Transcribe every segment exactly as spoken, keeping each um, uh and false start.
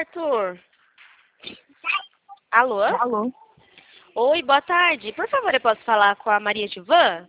Arthur. Alô? Alô? Oi, boa tarde. Por favor, eu posso falar com a Maria Gilvan?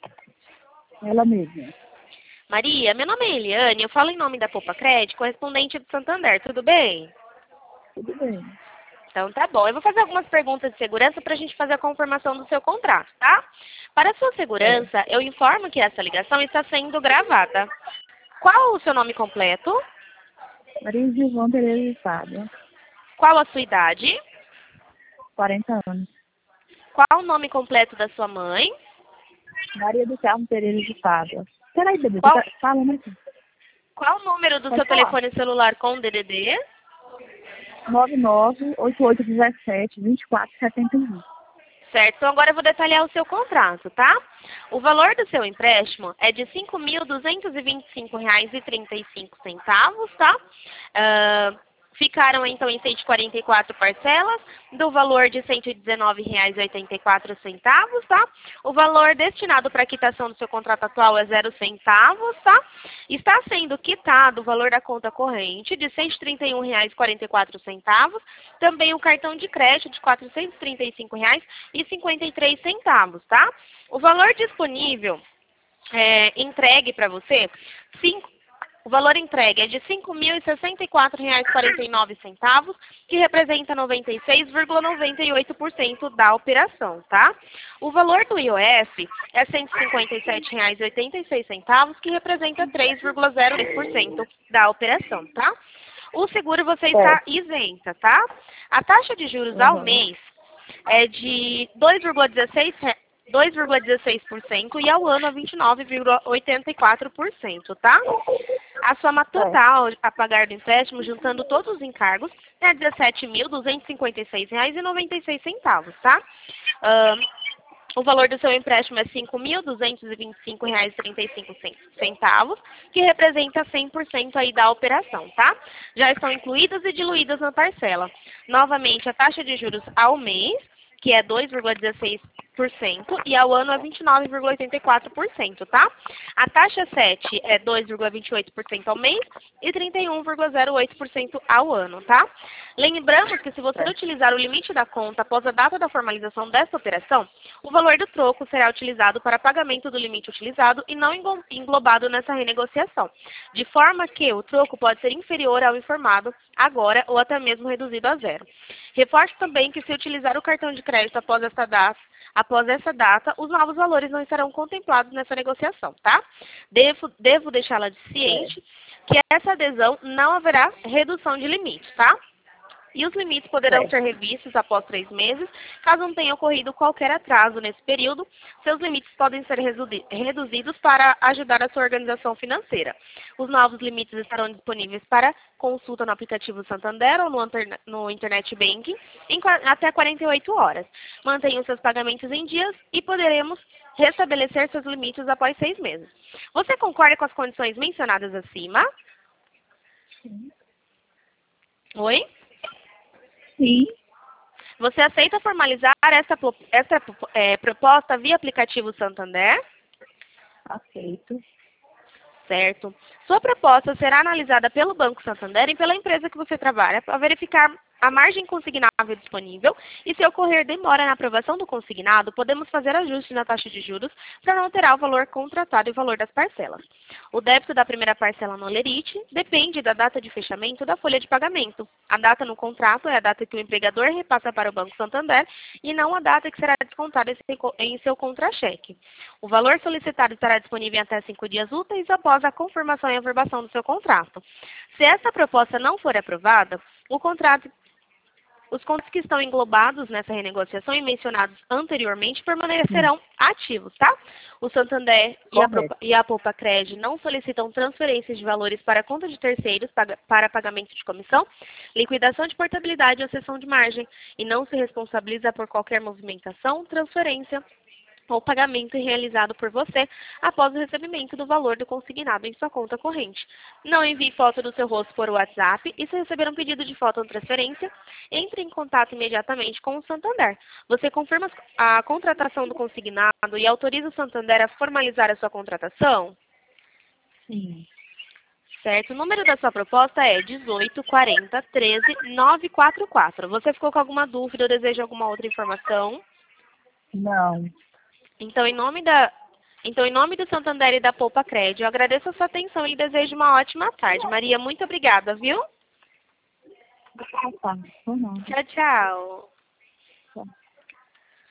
Ela mesma. Maria, meu nome é Eliane, eu falo em nome da Poupa Crédito, correspondente do Santander, tudo bem? Tudo bem. Então tá bom. Eu vou fazer algumas perguntas de segurança para a gente fazer a confirmação do seu contrato, tá? Para sua segurança, É. eu informo que essa ligação está sendo gravada. Qual o seu nome completo? Maria Gilvão Pereira de Fábio. Qual a sua idade? quarenta anos. Qual o nome completo da sua mãe? Maria do Carmo Pereira de Fábio. Peraí, bebê, Qual, tá falando aqui. qual o número do Pode seu falar. telefone celular com D D D? nove nove oito oito um sete dois quatro sete um. Certo, então agora eu vou detalhar o seu contrato, tá? O valor do seu empréstimo é de cinco mil duzentos e vinte e cinco reais e trinta e cinco centavos, tá? Ah, ficaram então em cento e quarenta e quatro parcelas, do valor de cento e dezenove reais e oitenta e quatro centavos, tá? O valor destinado para a quitação do seu contrato atual é zero centavos, tá? Está sendo quitado o valor da conta corrente de cento e trinta e um reais e quarenta e quatro centavos, também o cartão de crédito de quatrocentos e trinta e cinco reais e cinquenta e três centavos, tá? O valor disponível é, entregue para você, cinco O valor entregue é de cinco mil e sessenta e quatro reais e quarenta e nove centavos, que representa noventa e seis vírgula noventa e oito por cento da operação, tá? O valor do I O F é cento e cinquenta e sete reais e oitenta e seis centavos, que representa três vírgula zero três por cento da operação, tá? O seguro você está Certo. isenta, tá? A taxa de juros ao Uhum. mês é de dois vírgula dezesseis re- dois vírgula dezesseis por cento e ao ano é vinte e nove vírgula oitenta e quatro por cento, tá? A soma total a pagar do empréstimo, juntando todos os encargos, é dezessete mil duzentos e cinquenta e seis reais e noventa e seis centavos, tá? Ahn, o valor do seu empréstimo é cinco mil duzentos e vinte e cinco reais e trinta e cinco centavos, que representa cem por cento aí da operação, tá? Já estão incluídas e diluídas na parcela. Novamente, a taxa de juros ao mês, que é dois vírgula dezesseis por cento e ao ano é vinte e nove vírgula oitenta e quatro por cento, tá? A taxa sete é dois vírgula vinte e oito por cento ao mês e trinta e um vírgula zero oito por cento ao ano, tá? Lembramos que se você Certo. utilizar o limite da conta após a data da formalização dessa operação, o valor do troco será utilizado para pagamento do limite utilizado e não englo- englobado nessa renegociação, de forma que o troco pode ser inferior ao informado agora ou até mesmo reduzido a zero. Reforço também que se utilizar o cartão de crédito após essa data, após essa data, os novos valores não estarão contemplados nessa negociação, tá? Devo, devo deixá-la de ciente que essa adesão não haverá redução de limite, tá? E os limites poderão Certo. ser revistos após três meses, caso não tenha ocorrido qualquer atraso nesse período. Seus limites podem ser resudi- reduzidos para ajudar a sua organização financeira. Os novos limites estarão disponíveis para consulta no aplicativo Santander ou no, anterne- no Internet Banking em qua- até quarenta e oito horas. Mantenha os seus pagamentos em dias e poderemos restabelecer seus limites após seis meses. Você concorda com as condições mencionadas acima? Oi? Sim. Você aceita formalizar essa, pro- essa é, proposta via aplicativo Santander? Aceito. Certo. Sua proposta será analisada pelo Banco Santander e pela empresa que você trabalha para verificar a margem consignável disponível e, se ocorrer demora na aprovação do consignado, podemos fazer ajustes na taxa de juros para não alterar o valor contratado e o valor das parcelas. O débito da primeira parcela no Olerite depende da data de fechamento da folha de pagamento. A data no contrato é a data que o empregador repassa para o Banco Santander e não a data que será descontada em seu- em seu contra-cheque. O valor solicitado estará disponível em até cinco dias úteis após a confirmação e averbação do seu contrato. Se essa proposta não for aprovada, o contrato os contratos que estão englobados nessa renegociação e mencionados anteriormente Hum. permanecerão ativos, tá? O Santander e a, Correto. Propa- e a Poupa Cred não solicitam transferências de valores para a conta de terceiros paga- para pagamento de comissão, liquidação de portabilidade ou cessão de margem e não se responsabiliza por qualquer movimentação, transferência ou pagamento realizado por você após o recebimento do valor do consignado em sua conta corrente. Não envie foto do seu rosto por WhatsApp e, se receber um pedido de foto ou transferência, entre em contato imediatamente com o Santander. Você confirma a contratação do consignado e autoriza o Santander a formalizar a sua contratação? Sim. Certo? O número da sua proposta é dezoito, quarenta, treze, novecentos e quarenta e quatro. Você ficou com alguma dúvida ou deseja alguma outra informação? Não. Então, em nome da... Então, em nome do Santander e da Poupa Cred, eu agradeço a sua atenção e desejo uma ótima tarde. Maria, muito obrigada, viu? Ah, tá. Por nada. Tchau, tchau.